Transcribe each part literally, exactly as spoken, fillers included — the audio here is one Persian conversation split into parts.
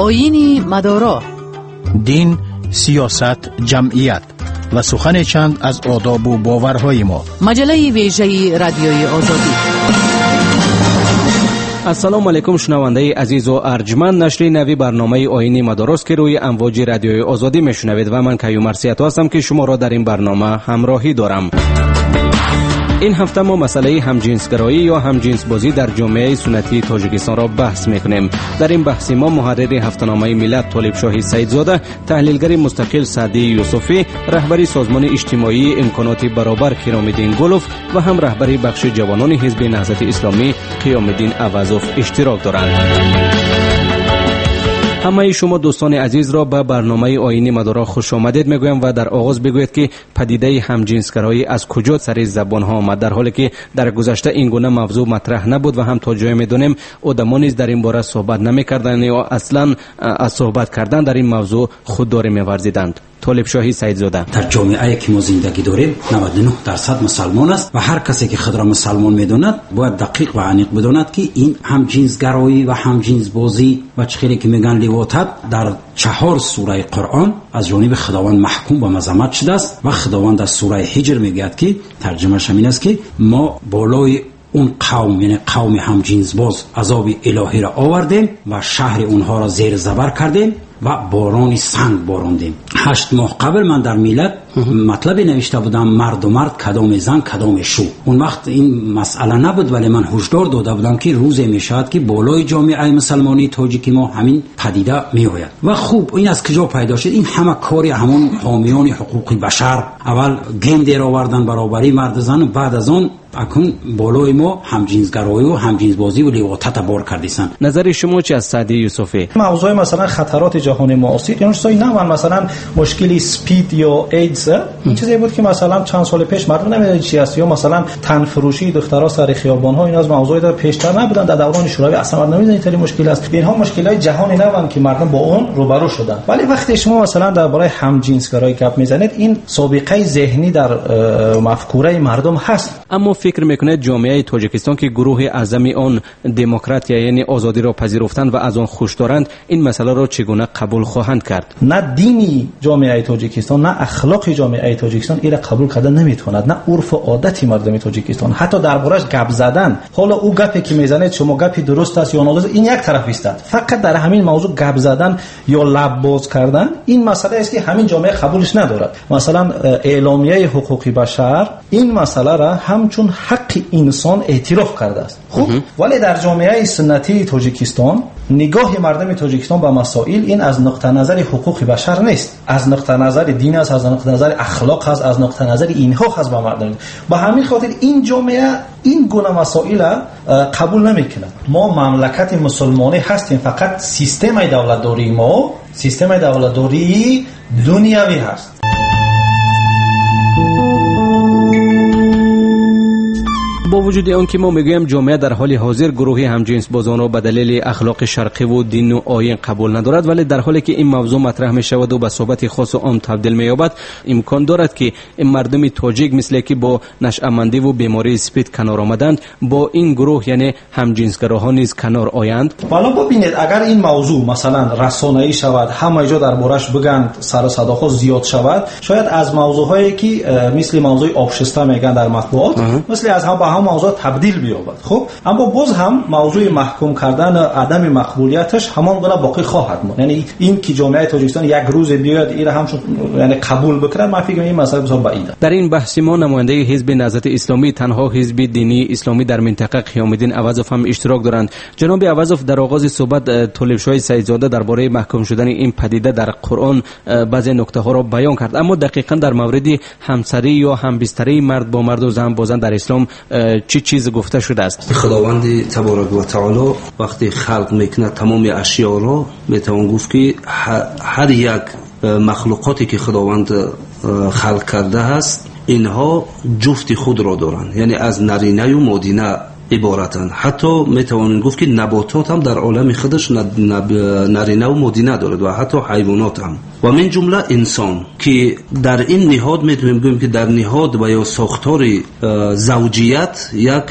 آیین مدارا، دین، سیاست، جمعیت و سخن چند از آداب و باورهای ما. مجله ویژه رادیوی آزادی. السلام علیکم شنونده عزیز و ارجمند، نشر نوی برنامه آیین مدارس که روی امواج رادیوی آزادی میشنوید و من کیوم مرسیت هستم که شما را در این برنامه همراهی دارم. این هفته ما مسئله همجنسگرایی یا همجنس بازی در جامعه سنتی تاجیکستان را بحث میکنیم. در این بحث ما محرر هفته‌نامه ملت طالب شاهی سیدزاده، تحلیلگر مستقل سعدی یوسفی، رهبری سازمان اجتماعی امکانات برابر کرام‌الدین گلوف و هم رهبری بخش جوانان حزب نهضت اسلامی قیام الدین عوضوف اشتراک دارند. همه شما دوستان عزیز را به برنامه آیین مدارا خوش آمدید میگویم و در آغاز بگوید که پدیده همجنسگرایی از کجا سر زبان ها آمد، در حالی که در گذشته این گونه موضوع مطرح نبود و هم تا جای میدونیم آدما نیز در این باره صحبت نمیکردند یا اصلا از صحبت کردن در این موضوع خودداری می‌ورزیدند. طالب شاهی سیدزاده: در جامعه‌ای که ما زندگی داریم نود و نه درصد مسلمان است و هر کسی که خود را مسلمان می‌داند باید دقیق و عمیق بداند که این هم جنسگرایی و هم جنس بازی و چیزی که میگن لیواتت در چهار سوره قرآن از جانب خداوند محکوم و مذمت شده است و خداوند در سوره حجر میگوید که ترجمه‌اش این است که ما بالای اون قوم، یعنی قوم هم جنس باز، عذاب الهی را آوردیم و شهر اونها را زیر زبر کردیم و باران سنگ باراندیم. هشت ماه قبل من در ملت مطلبی نوشته بودم: مرد و مرد، کدام زن کدام شو. اون وقت این مسئله نبود، ولی من هشدار داده بودم که روزی میشود که بالای جامعه مسلمانی تاجیکی ما همین پدیده میآید. و خوب این از کجا پیدا شد؟ این همه کاری همون حامیان حقوق بشر، اول گند را آوردن برابری مرد و زن، بعد از آن اکنون بالای ما همجنسگرایی و همجنسبازی و لیواتت بار کردیسن. نظر شما چی از سعدی یوسفی؟ موضوع مثلا خطرات جهانی معاصر، یعنی چیزایی نه مثلا مشکلی سپید یا ایدز، این چیزی بود که مثلا چند سال پیش مردم نمیدونن چی است، یا مثلا تن فروشی دخترها سر خیابان ها، این از موضوعی در پیشتر نبودن، در دوران شوروی اصلا مردم نمیدونن این مشکل است. اینها مشکلات جهانی نبودن که مردم با اون روبرو شدن. ولی وقتی شما مثلا درباره همجنسگرایی گپ میزنید، این سابقه ذهنی در مفکوره مردم هست. اما فکر میکنید جامعه تاجیکستان که گروه اعظم آن دموکرات یعنی آزادی را پذیرفتند و از آن خوش دارند، این مسئله را چگونه قبول خواهند کرد؟ نه دینی جامعه تاجیکستان، نه اخلاق جامعه تاجیکستان این را قبول کردن نمیتواند، نه عرف و عادت مردم تاجیکستان. حتی دربارش گپ زدن، حالا او گپی که میزنه شما گپی درست است یا نادرست، این یک طرف است. فقط در همین موضوع گپ زدن یا لب باز کردن، این مسئله است که همین جامعه قبولش ندارد. مثلا اعلامیه حقوق بشر این مسئله را همچون حق انسان اعتراف کرده است. خب ولی در جامعه سنتی تاجیکستان نگاه مردم تاجیکستان به مسائل این از نقطه نظر حقوق بشر نیست، از نقطه نظر دین است، از نقطه نظر اخلاق است، از نقطه نظر اینها هست به مردم. به همین خاطر این جامعه این گونه مسائل قبول نمیکنه. ما مملکت مسلمانی هستیم، فقط سیستم دولتداری ما سیستم دولتداری دنیوی هست. با وجود آن که ما میگویم جامعه در حال حاضر گروه همجنس بازان را به دلیل اخلاق شرقی و دین و آیین قبول ندارد، ولی در حالی که این موضوع مطرح می شود و به صحبت خاص و عام تبدیل می یابد، امکان دارد که این مردم تاجیک مثل که با نشأه‌مندی و بیماری سپید کنار آمدند با این گروه یعنی همجنسگراها نیز کنار آیند. حالا ببینید اگر این موضوع مثلا رسانه‌ای شود، همه جا دربارش بگن، سر و صداها زیاد شود، شاید از موضوعایی که مثل موضوع آبشسته میگن در مطبوعات مثل از هم به هم موضوع تبدیل بیابد. خب اما باز هم موضوع محکوم کردن عدم مقبولیتش همان گونه باقی خواهد ماند. یعنی این که جامعه تاجیکستان یک روز بیاد این هم یعنی قبول بکنه، من فکر این مسئله بسیار بعیده. در این بحث ما نماینده حزب نهضت اسلامی، تنها حزب دینی اسلامی در منطقه قیام الدین عوضوف هم اشتراک دارند. جناب عوضوف در آغاز صحبت طالب شاهی سیدزاده درباره محکوم شدن این پدیده در قرآن بعضی نکته ها را بیان کرد، اما دقیقاً در مورد همسری یا همبستری مرد با مرد و زن بازن در اسلام چی چیز گفته شده است؟ خداوند تبارک و تعالی وقتی خلق میکنه تمام اشیا را، میتوان گفت که هر یک مخلوقاتی که خداوند خلق کرده است اینها جفت خود را دارند، یعنی از نرینه و مادینه عبارتند. حتی میتوانیم گفت که نباتات هم در عالم خودش نرینه و مادینه دارد و حتی حیوانات هم. و من جمله انسان که در این نهاد میتونیم بگیم که در نهاد و یا ساختار زوجیت یک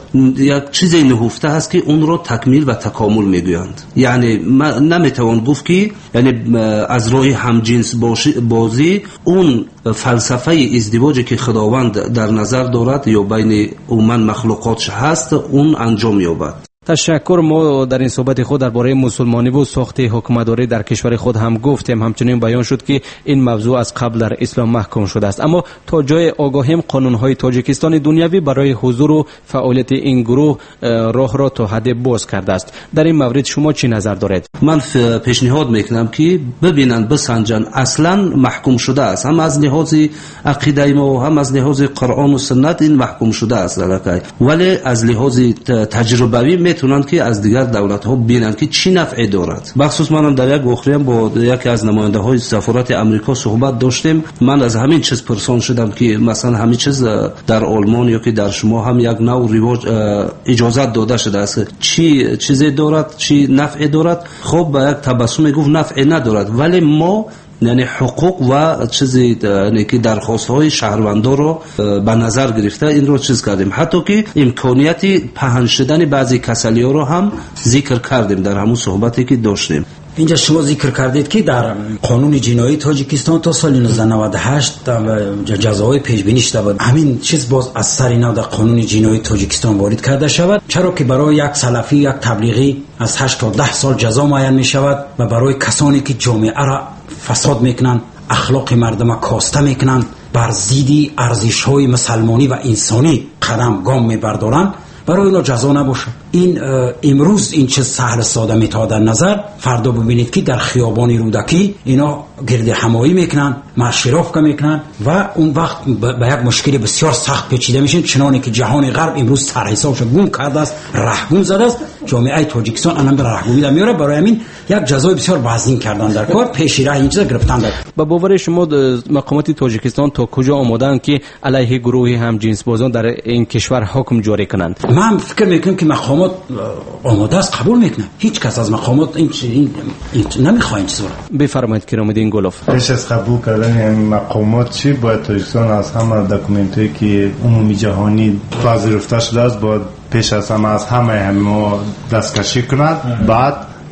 یک چیزی نهفته هست که اون رو تکمیل و تکامل میگویند. یعنی نمیتوان گفت که یعنی از راه همجنس بازی اون فلسفه ازدواجی که خداوند در نظر دارد یا بین عموما مخلوقاتش هست اون انجام یابد. تشکر. ما در این صحبت خود درباره مسلمانی و ساخت حکومتداری در کشور خود هم گفتیم، همچنین بیان شد که این موضوع از قبل در اسلام محکوم شده است، اما تا جای آگاهیم قانون‌های تاجیکستان دنیوی برای حضور و فعالیت این گروه راه را تا حد باز کرده است. در این مورد شما چی نظر دارید؟ من پیشنهاد میکنم که ببینن بسنجن اصلا محکوم شده است، هم از لحاظ عقیده ما هم از لحاظ قرآن و سنت این محکوم شده است، ولی از لحاظ تجربوی میتونن که از دیگر دولت ها ببینن که چی نفعی دارد. بخصوص منم در یک واقعه با یکی از نماینده های سفارت امریکا صحبت داشتیم. من از همین چیز پرسان شدم که مثلا همین چیز در آلمان یا که در شما هم یک نوع رواج اجازت داده شده است، چی چیزی دارد چی نفعی دارد؟ خب با یک تبسم گفت نفعی ندارد، ولی ما یعنی حقوق و چیزی یعنی که درخواست‌های شهروندان رو به نظر گرفته این رو چیز کردیم، حتی که امکانیت پهن شدن بعضی کسلی‌ها رو هم ذکر کردیم در همون صحبتی که داشتیم. اینجا شما ذکر کردید که در قانون جنایی تاجیکستان تا سال نوزده نود و هشت جزاهای پیش بینی شده بود، همین چیز باز از سر نو در قانون جنایی تاجیکستان وارد کرده شود، چرا که برای یک سلفی یک تبلیغی از هشت تا ده سال جزا معین می شود و برای کسانی که جامعه را فساد میکنند، اخلاق مردم کاسته میکنند، بر ضد ارزش‌های مسلمانی و انسانی قدم گام میبردارند، برای اینا جزا نباشه. این امروز این چه سهل ساده میتا در نظر، فردا ببینید که در خیابان رودکی اینا گرد همایی میکنن، مارشیروفکا میکنن و اون وقت به یک مشکل بسیار سخت پیچیده میشن، چنانه که جهان غرب امروز سرحسابش گم کرده است، رهگم زده است. جامعه تاجیکستان الان به رهگمی در میاره، برای همین یک جزای بسیار وزین کردن در کار، پیش راه این چیزا گرفتن. با باور شما مقامات تاجیکستان تا کجا آمادن که علیه گروه هم جنس بازان در این کشور حکم جاری کنند؟ من فکر میکنم که مقامات آماده است، قبول میکنه. هیچ کس از مقامات این این, این نمیخواد این چیزا. بفرمایید کرامدین گلوف. پیش از قبول کردن این مقامات چی باید تاجیکستان از همه داکومنتایی که عمومی جهانی پذیرفته شده است باید پیش از همه از همه ما دستکشی کند، بعد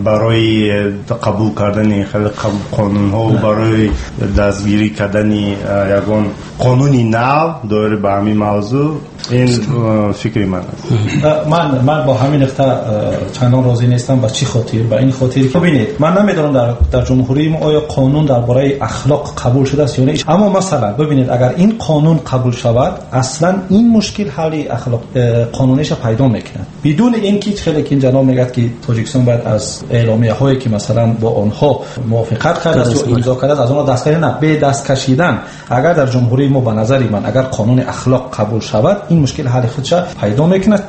برای قبول کردن خیلی قانون ها و برای دستگیری کردن یگان قانونی نو داره به همین موضوع، این فکری من است. من من با همین نقطه چندان راضی نیستم. با چی خاطر؟ با این خاطر که ببینید من نمیدونم در در جمهوری ما آیا قانون درباره اخلاق قبول شده است یا نه، اما مثلا ببینید اگر این قانون قبول شود اصلا این مشکل حل اخلاق قانونیش پیدا میکنه، بدون اینکه خیلی که جناب میگه که تاجیکستان باید از اعلامیه هایی که مثلا با آنها موافقت کرده است یا امضا کرده است از اونها دست کشیدن، نه به دست کشیدن. اگر در جمهوری ما به نظر من اگر قانون اخلاق قبول شود این مشکل حل خودش پیدا میکنه،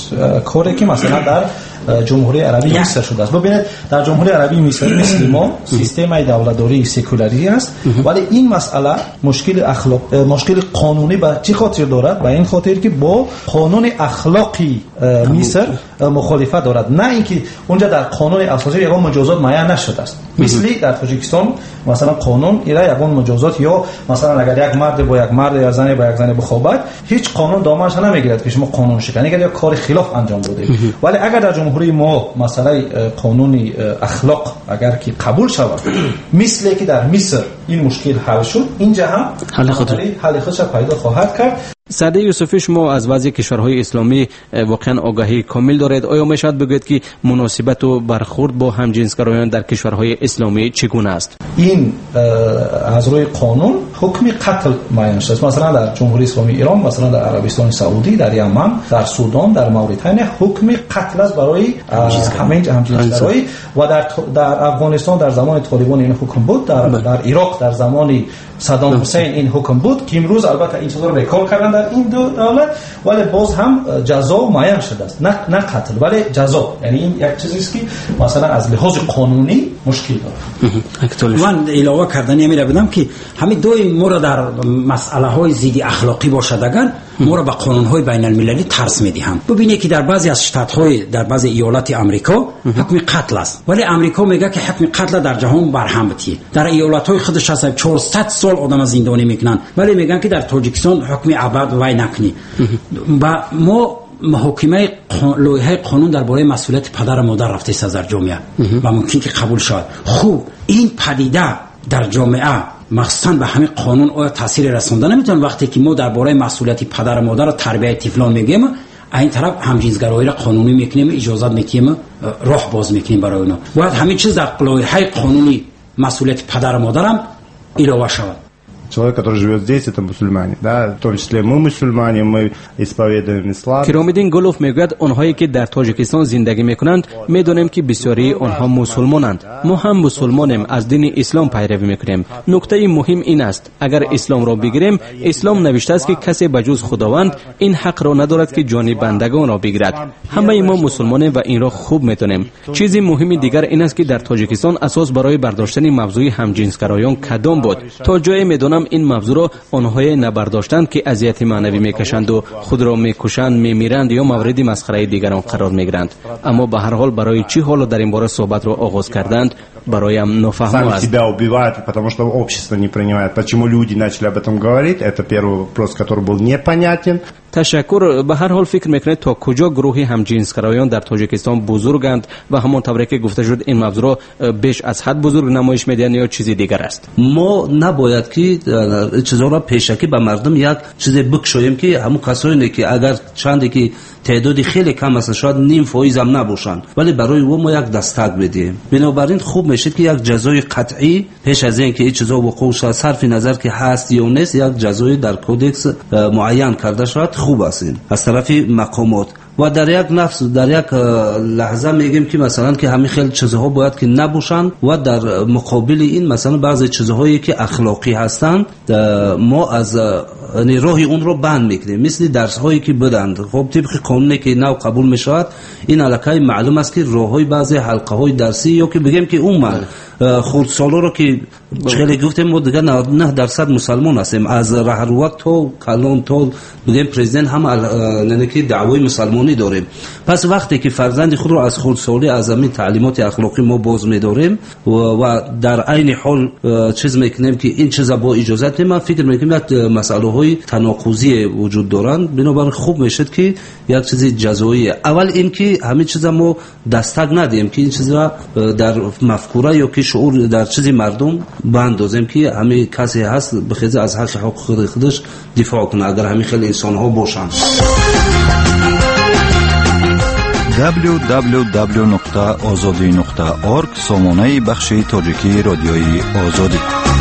کاری که مثلا در جمهوری عربی مصر شده است. ببینید در جمهوری عربی مصر مثل ما سیستم دولتداری سکولاری است، ولی این مسئله مشکل اخلاق مشکل قانونی به چه خاطر دارد؟ به این خاطر که با قانون اخلاقی مصر مخالفت دارد، نه اینکه اونجا در قانون اساسی یگان مجازات معین نشده است. مثلی در تاجیکستان مثلا قانون ایرا یگان مجازات یا مثلا اگر یک مرد با یک مرد یا زن با یک زن بخوابد هیچ قانون دامنش نمیگیرد که شما قانون شکنی اگر یک کار خلاف انجام بوده. ولی اگر در جمهوری ما مسئله قانونی اخلاق اگر که قبول شود مثل که در مصر این مشکل حل شد، اینجا هم حل خودش پیدا خواهد کرد. سعد یوسفی، شما از وضع کشورهای اسلامی واقعا آگاهی کامل دارید، آیا میشد بگوید که مناسبت و برخورد با همجنسگرایان در کشورهای اسلامی چگونه است؟ این از روی قانون حکم قتل معین شده است. مثلا در جمهوری اسلامی ایران، مثلا در عربستان سعودی، در یمن، در سودان، در موریتانیا حکم قتل است برای همین همجنسگرایی و در در افغانستان در زمان طالبان این حکم بود، در در عراق در زمان صدام حسین این حکم بود که امروز البته این چیزا رو ریکال کردن در این دو دولت، ولی باز هم جزا معین شده است، نه نه قتل ولی جزا. یعنی این یک چیزی است که مثلا از لحاظ قانونی مشکل داره. من علاوه کردن میره بدم که همین دوی ما را در مسئله های ضد اخلاقی باشد اگر ما را به قانون های بین المللی ترس میدیم. ببینید که در بعضی از شتات های در بعضی ایالات آمریکا حکم قتل است، ولی آمریکا میگه که حکم قتل در جهان برهم بتیه. در ایالات های خودش هست چهارصد سال آدم زندانی میکنن، ولی میگن که در تاجیکستان حکم ابد وای نکنی. و ما محاکمه لایحه قانون درباره مسئولیت پدر و مادر رفته است در جامعه و ممکن که قبول شود. خوب این پدیده در جامعه مخصوصا به همین قانون آیا تاثیر رسونده نمیتونه؟ وقتی که ما درباره مسئولیت پدر و مادر و تربیت طفلان میگیم، این طرف همجنسگرایی را قانونی میکنیم، اجازه میکنیم، راه باز میکنیم برای اونا. باید همین چیز در لایحه قانونی مسئولیت پدر و مادر هم علاوه شود. Человек, который живет здесь, это мусульмане, да, в том числе мы мусульмане, мы исповедуем ислам. کرامدین گلوف میگوید آنهایی که در تاجیکستان زندگی میکنند میدونیم که بسیاری آنها مسلمانند. ما هم مسلمانیم، از دین اسلام پیروی میکنیم. نکته مهم این است اگر اسلام را بگیریم، اسلام نوشته است که کسی بجز خداوند این حق را ندارد که جان بندگان را بگیرد. همه ما مسلمانیم و این را خوب میدونیم. چیزی مهم دیگر این است که در تاجیکستان اساس برای برداشتن موضوع همجنسگرایان کدام بود. تا جایی میدونم این موضوع را آنهای نبرداشتند که اذیت معنوی میکشند و خود را میکشند، میمیرند یا مورد مسخره دیگران قرار میگیرند. اما به هر حال برای چی حالا در این باره صحبت را آغاز کردند برایم نافهم است. Себя убивают, потому что общество не принимает. Почему люди начали об этом говорить? Это первый вопрос, который был непонятен. تشکر. به هر حال فکر میکنید تا کجا گروه همجنسگرایان در تاجیکستان بزرگند و همانطور که گفته شد این موضوع بیش از حد بزرگ نمایش میدن یا چیزی دیگر است؟ ما نباید که چیزا را پیشکی به مردم یک چیز بکشویم که همون کسایی که اگر چندی که تعدادی خیلی کم است، شاید نیم فایز هم نباشند، ولی برای او ما یک دستک بدیم. بنابراین خوب میشه که یک جزای قطعی پیش از این که این چیزا وقوع شود، صرف نظر که هست یا نیست، یک جزای در کودکس معین کرده شود خوب است از طرف مقامات. و در یک نفس در یک لحظه میگیم که مثلا که همین خیلی چیزها باید که نباشند و در مقابل این مثلا بعضی چیزهایی که اخلاقی هستند ما از راه اون رو بند میکنیم، مثل درس هایی که بدند. خب طبق قانونی که نو قبول میشود این علاقه معلوم است که راه های بعضی حلقه های درسی یا که بگیم که اون من خردسالا رو که خیلی گفتیم ما دیگه نود و نه درصد مسلمان هستیم، از رهروک تا کلان تا بگیم پرزیدنت هم نه که دعوای مسلمانی داریم. پس وقتی که فرزند خود رو از خردسالی از همین تعلیمات اخلاقی ما باز می‌داریم و, و در عین حال چیز میکنیم که این چیزا با اجازت ما فکر میکنیم که مسائل های تناقضی وجود دارند، بنابراین خوب میشد که یک چیز جزایی اول این که همین چیزا ما دستک ندیم که این چیزا در مفکوره یا که شعور در چیزی مردم بندازیم که همین کسی هست بخیزه از حق حقوق خودش دفاع کنه اگر همین خیلی انسان ها باشن. دبلیو دبلیو دبلیو نقطه آزادی نقطه اورگ سامانه بخش تاجیکی رادیوی آزادی.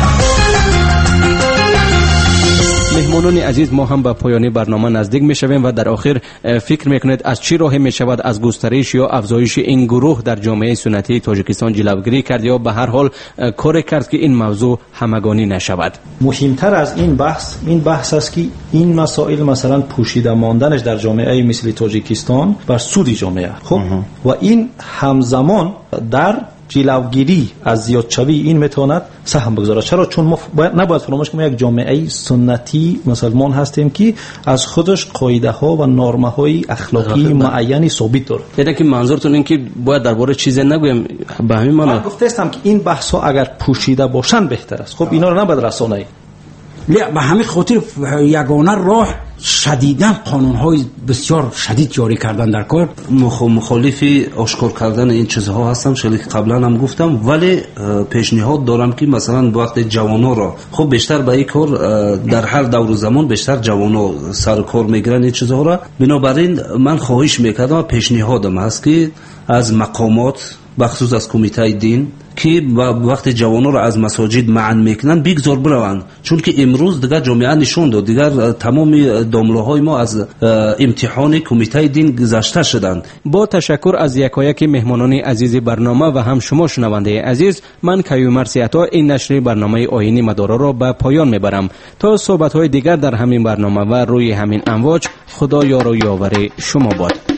مهمانان عزیز، ما هم به پایان برنامه نزدیک میشویم و در آخر فکر میکنید از چی راه میشود از گسترش یا افزایش این گروه در جامعه سنتی تاجیکستان جلوگیری کرد یا به هر حال کار کرد که این موضوع همگانی نشود؟ مهمتر از این بحث این بحث است که این مسائل مثلا پوشیده ماندنش در جامعه مثل تاجیکستان بر سود جامعه خب و این همزمان در جلوگیری از زیادشوی این میتواند سهم بگذارد. چرا؟ چون ما نباید فراموش کنیم یک جامعه سنتی مسلمان هستیم که از خودش قاعده ها و نرم های اخلاقی معینی ثابت داره. یعنی که منظورتون این که باید درباره چیزی نگویم؟ به همین معنی من گفتم که این بحث ها اگر پوشیده باشن بهتر است. خب اینا رو نباید رسانه به همین خاطر یگانه راه شدیداً قانون‌های بسیار شدید جاری کردن در کار. مخالفی آشکار کردن این چیزها هستم، شلی که قبلا هم گفتم، ولی پیشنهاد دارم که مثلا وقت جوانا را خب بیشتر به این کار در هر دور زمان بیشتر جوانا سر کار میگیرن این چیزها را. بنابراین من خواهش میکردم، پیشنهادم هست که از مقامات بخصوص از کمیته دین که وقتی جوانان رو از مساجد منع میکنن بگذار بروند، چون که امروز دیگر جامعه نشون داد دیگر تمام دامله‌های ما از امتحان کمیته دین گذشته شدند. با تشکر از یکایک مهمانان عزیز برنامه و هم شما شنونده عزیز، من کیومرث عطا این نشر برنامه آیین مدارا را به پایان میبرم. تا صحبت‌های دیگر در همین برنامه و روی همین امواج، خدا یار و یاور شما باد.